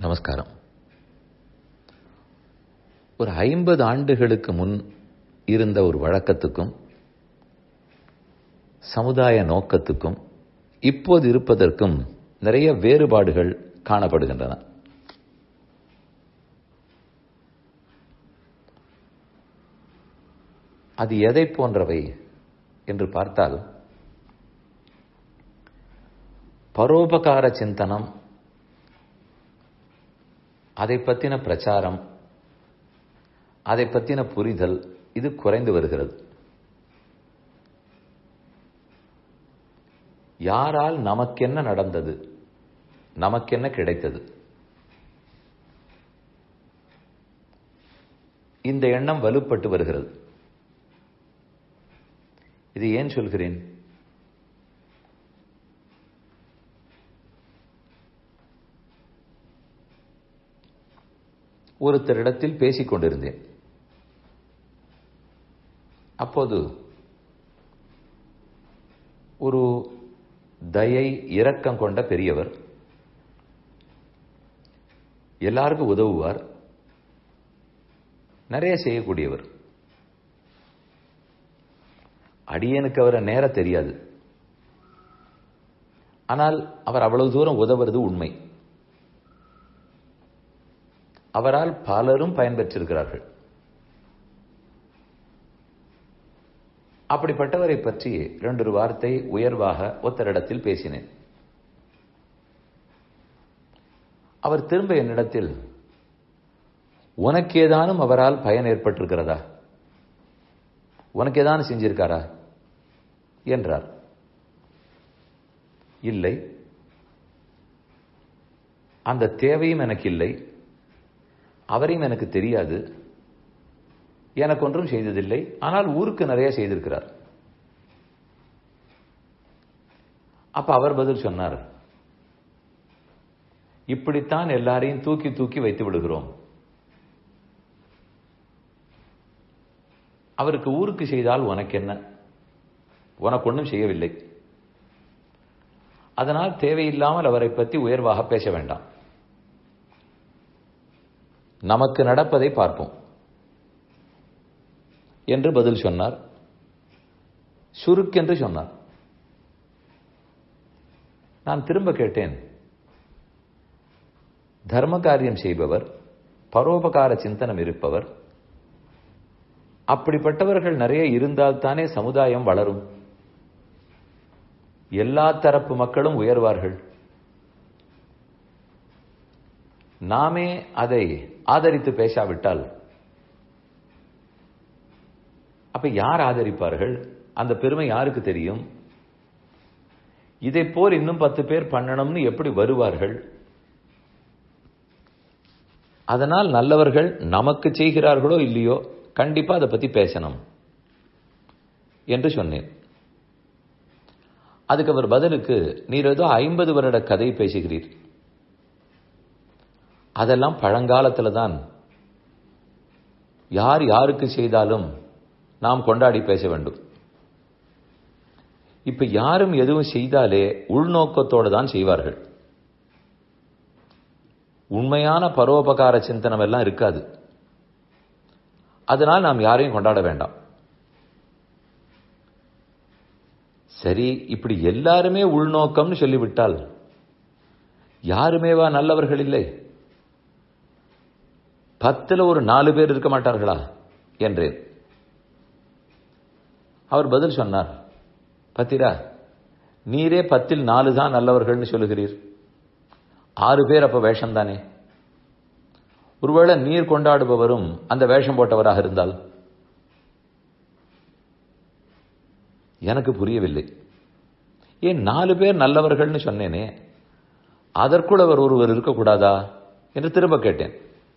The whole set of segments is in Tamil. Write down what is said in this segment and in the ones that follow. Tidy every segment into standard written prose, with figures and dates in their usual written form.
நமஸ்காரம். ஒரு 50 ஆண்டுகளுக்கு முன் இருந்த ஒரு வழக்கத்துக்கும் சமுதாய நோக்கத்துக்கும் இப்போது இருப்பதற்கும் நிறைய வேறுபாடுகள் காணப்படுகின்றன. அது எதை போன்றவை என்று பார்த்தால், பரோபகார சிந்தனம், அதை பற்றின பிரச்சாரம், அதை பற்றின புரிதல் இது குறைந்து வருகிறது. யாரால் நமக்கென்ன நடந்தது, நமக்கென்ன கிடைத்தது, இந்த எண்ணம் வலுப்பட்டு வருகிறது. இது ஏன் சொல்கிறேன்? ஒருத்தரிடத்தில் பேசிக் கொண்டிருந்தேன். அப்போது ஒரு தயை இரக்கம் கொண்ட பெரியவர், எல்லாருக்கும் உதவுவார், நிறைய செய்யக்கூடியவர். அடியனுக்கு அவரை நேர தெரியாது, ஆனால் அவர் அவ்வளவு தூரம் உதவுறது உண்மை. அவரால் பலரும் பயன்பெற்றிருக்கிறார்கள். அப்படிப்பட்டவரை பற்றி 2 வார்த்தை உயர்வாக ஒருத்தரிடத்தில் பேசினேன். அவர் திரும்ப என்னிடத்தில், உனக்கு ஏதானும் அவரால் பயன் ஏற்பட்டிருக்கிறதா, உனக்கு ஏதானும் செஞ்சிருக்காரா என்றார். இல்லை, அந்த தேவையும் எனக்கு இல்லை, அவரையும் எனக்கு தெரியாது, எனக்கு ஒன்றும் செய்ததில்லை, ஆனால் ஊருக்கு நிறைய செய்திருக்கிறார். அப்ப அவர் பதில் சொன்னார், இப்படித்தான் எல்லாரையும் தூக்கி தூக்கி வைத்து விடுகிறோம். அவருக்கு ஊருக்கு செய்தால் உனக்கு என்ன, உனக்கு ஒன்றும் செய்யவில்லை, அதனால் தேவையில்லாமல் அவரை பற்றி உயர்வாக பேச வேண்டாம், நமக்கு நடப்பதை பார்ப்போம் என்று பதில் சொன்னார். சுருக்கென்று சொன்னார். நான் திரும்ப கேட்டேன், தர்ம காரியம் செய்பவர், பரோபகார சிந்தனம் இருப்பவர், அப்படிப்பட்டவர்கள் நிறைய இருந்தால்தானே சமுதாயம் வளரும், எல்லா தரப்பு மக்களும் உயர்வார்கள். நாமே அதை ஆதரித்து பேசாவிட்டால் அப்ப யார் ஆதரிப்பார்கள்? அந்த பெருமை யாருக்கு தெரியும்? இதை போல் இன்னும் 10 பேர் பண்ணணும்னு எப்படி வருவார்கள்? அதனால் நல்லவர்கள் நமக்கு செய்கிறார்களோ இல்லையோ, கண்டிப்பா அதை பத்தி பேசணும் என்று சொன்னேன். அதுக்கு அவர் பதிலுக்கு, நீர் ஏதோ 50 வருட கதை பேசுகிறீர், அதெல்லாம் பழங்காலத்துல தான், யார் யாருக்கு செய்தாலும் நாம் கொண்டாடி பேச வேண்டும். இப்ப யாரும் எதுவும் செய்தாலே உள்நோக்கத்தோடு தான் செய்வார்கள். உண்மையான பரோபகார சிந்தனம் எல்லாம் இருக்காது. அதனால் நாம் யாரையும் கொண்டாட வேண்டாம். சரி, இப்படி எல்லாருமே உள்நோக்கம்னு சொல்லிவிட்டால் யாருமேவா நல்லவர்கள் இல்லை? 10ல் ஒரு 4 பேர் இருக்க மாட்டார்களா என்றேன். அவர் பதில் சொன்னார், பத்திரா, நீரே 10ல் 4 தான் நல்லவர்கள்னு சொல்லுகிறீர், 6 பேர் அப்ப வேஷம் தானே. ஒருவேளை நீர் கொண்டாடுபவரும் அந்த வேஷம் போட்டவராக இருந்தால்? எனக்கு புரியவில்லை. ஏன் 4 பேர் நல்லவர்கள்னு சொன்னேனே, அதற்குள் அவர் ஒருவர் இருக்கக்கூடாதா என்று திரும்ப கேட்டேன்.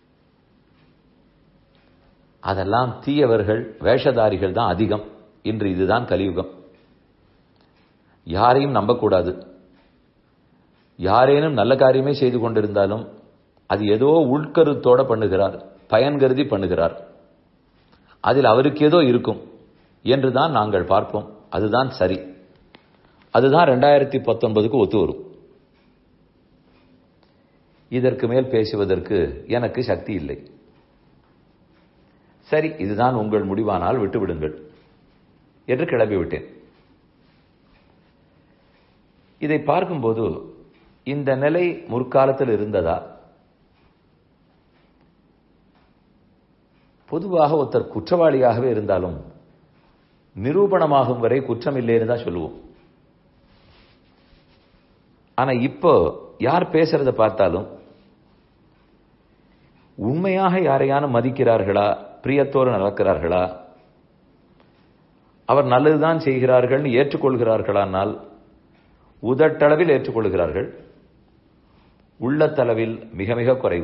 அதெல்லாம் தீயவர்கள், வேஷதாரிகள் தான் அதிகம். இன்று இதுதான் கலியுகம். யாரையும் நம்பக்கூடாது. யாரேனும் நல்ல காரியமே செய்து கொண்டிருந்தாலும் அது ஏதோ உள்கருத்தோட பண்ணுகிறார், பயன் கருதி பண்ணுகிறார், அதில் அவருக்கு ஏதோ இருக்கும் என்றுதான் நாங்கள் பார்ப்போம். அதுதான் சரி. அதுதான் 2019க்கு ஒத்து வரும். இதற்கு மேல் பேசுவதற்கு எனக்கு சக்தி இல்லை. சரி, இதுதான் உங்கள் முடிவானால் விட்டுவிடுங்கள் என்று கிளம்பிவிட்டேன். இதை பார்க்கும்போது இந்த நிலை முற்காலத்தில் இருந்ததா? பொதுவாக ஒருத்தர் குற்றவாளியாகவே இருந்தாலும் நிரூபணமாகும் வரை குற்றம் இல்லைன்னு தான் சொல்லுவோம். ஆனா இப்போ யார் பேசுறத பார்த்தாலும் உண்மையாக யாரையான மதிக்கிறார்களா, பிரியத்தோடு நடக்கிறார்களா, அவர் நல்லதுதான் செய்கிறார்கள் ஏற்றுக்கொள்கிறார்களானால் உதட்டளவில் ஏற்றுக்கொள்கிறார்கள், உள்ளத்தளவில் மிக மிக குறைவு.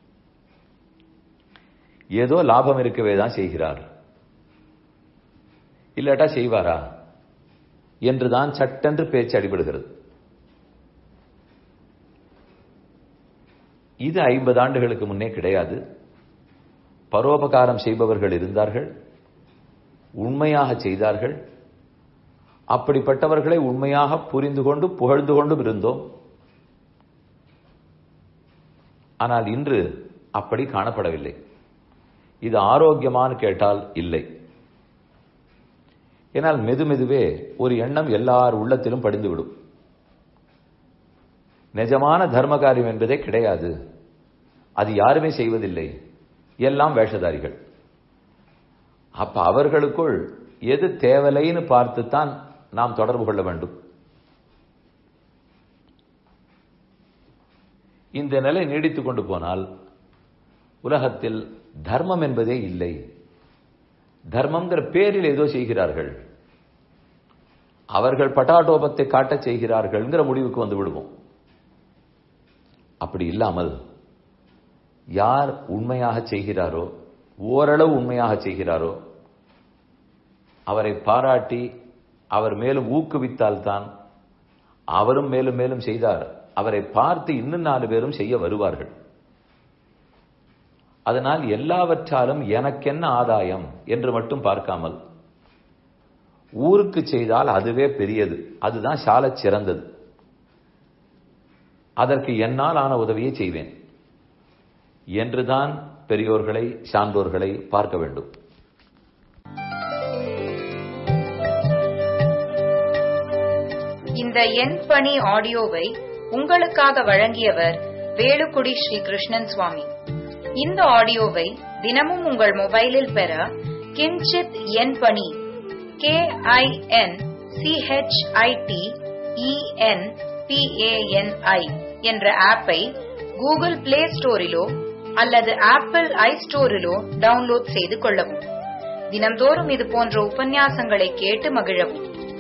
ஏதோ லாபம் இருக்கவே தான் செய்கிறார், இல்லாட்டா செய்வாரா என்றுதான் சட்டென்று பேச்சு அடிபடுகிறது. இது 50 ஆண்டுகளுக்கு முன்னே கிடையாது. பரோபகாரம் செய்பவர்கள் இருந்தார்கள், உண்மையாக செய்தார்கள். அப்படிப்பட்டவர்களை உண்மையாக புரிந்து கொண்டு புகழ்ந்து கொண்டும் இருந்தோம். ஆனால் இன்று அப்படி காணப்படவில்லை. இது ஆரோக்கியமான கேட்டால் இல்லை. ஏனால் மெதுமெதுவே ஒரு எண்ணம் எல்லார் உள்ளத்திலும் படிந்துவிடும். நிஜமான தர்ம காரியம் என்பதே கிடையாது, அது யாருமே செய்வதில்லை, எல்லாம் வேஷதாரிகள். அப்ப அவர்களுக்குள் எது தேவலைன்னு பார்த்துத்தான் நாம் தொடர்பு கொள்ள வேண்டும். இந்த நிலை நீடித்துக் கொண்டு போனால் உலகத்தில் தர்மம் என்பதே இல்லை. தர்மம்ங்கிற பேரில் ஏதோ செய்கிறார்கள், அவர்கள் பட்டாட்டோபத்தை காட்டச் செய்கிறார்கள்ங்கிற முடிவுக்கு வந்து விடுவோம். அப்படி இல்லாமல் யார் உண்மையாக செய்கிறாரோ, ஓரளவு உண்மையாக செய்கிறாரோ, அவரை பாராட்டி அவர் மேலும் ஊக்குவித்தால்தான் அவரும் மேலும் மேலும் செய்தார், அவரை பார்த்து இன்னும் 4 பேரும் செய்ய வருவார்கள். அதனால் எல்லாவற்றாலும் எனக்கென்ன ஆதாயம் என்று மட்டும் பார்க்காமல் ஊருக்கு செய்தால் அதுவே பெரியது, அதுதான் சாலச் சிறந்தது, அதற்கு என்னால் ஆன உதவியை செய்வேன் என்றுதான் பெரியோர்களை சான்றோர்களை பார்க்க வேண்டும். இந்த என் பணி ஆடியோவை உங்களுக்காக வழங்கியவர் வேலுக்குடி ஸ்ரீ கிருஷ்ணன் சுவாமி. இந்த ஆடியோவை தினமும் உங்கள் மொபைலில் பெற கிஞ்சித் என் பணி KINCHITENPANI என்ற ஆப்பை கூகுள் பிளே ஸ்டோரிலோ அல்லது ஆப்பிள் ஐஸ்டோரிலோ டவுன்லோட் செய்து கொள்ளவும். தினம்தோறும் இது போன்ற உபன்யாசங்களை கேட்டு மகிழவும்.